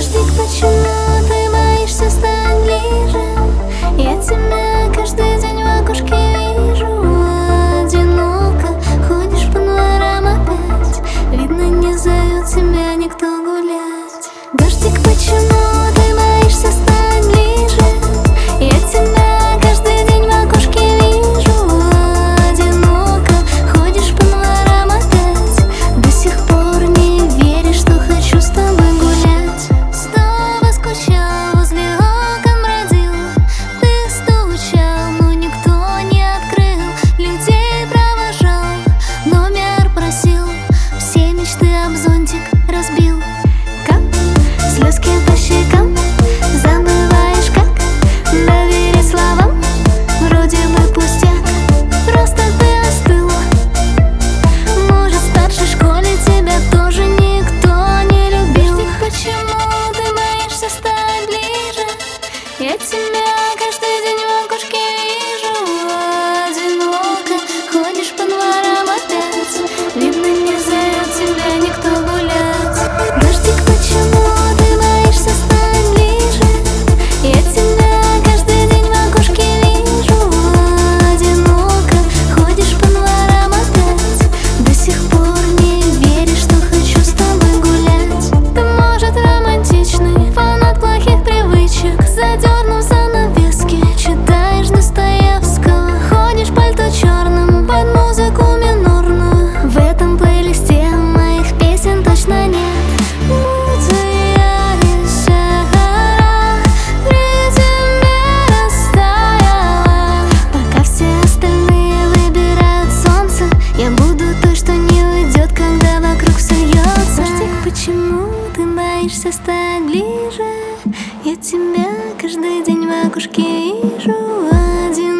Дождик, почему ты боишься стать ближе? Я тебя каждый день в окошке вижу. Одиноко ходишь по дворам опять. Видно, не зовет тебя никто гулять. Дождик, почему ты боишься стать ближе? Я тебя каждый день в окошке вижу. Одиноко ходишь по дворам опять. До сих пор не веришь, что хочу с тобой гулять. Снова скучал, возле окон бродил. Ты стучал, но никто не открыл. Людей провожал, номер просил. Все мечты об зонтик разбил. Как слезки по щекам, забываешь как доверить словам. Вроде бы пустяк, просто ты остыл. Может, в старшей школе тебя тоже никто не любил. Дождик, почему ты боишься стать ближе? Я тебя каждый день в окошке вижу. Одиноко ходишь по дворам опять. Видно, не зовет тебя никто гулять. Дождик, почему ты боишься стать ближе? Я тебя каждый день в окошке вижу. Одиноко ходишь по дворам опять. До сих пор не веришь, что хочу с тобой гулять. Ты, может, романтичный фанат плохих привычек. Задернув занавески, читаешь Достоевского. Ходишь пальто черным под музыку минорную. В этом плейлисте моих песен точно нет. Я вся гора при тебе растаяла. Пока все остальные выбирают солнце, я буду той, что не уйдет, когда вокруг все льется. Дождик, почему ты боишься стать ближе? Я тебя каждый день в окошке вижу. Один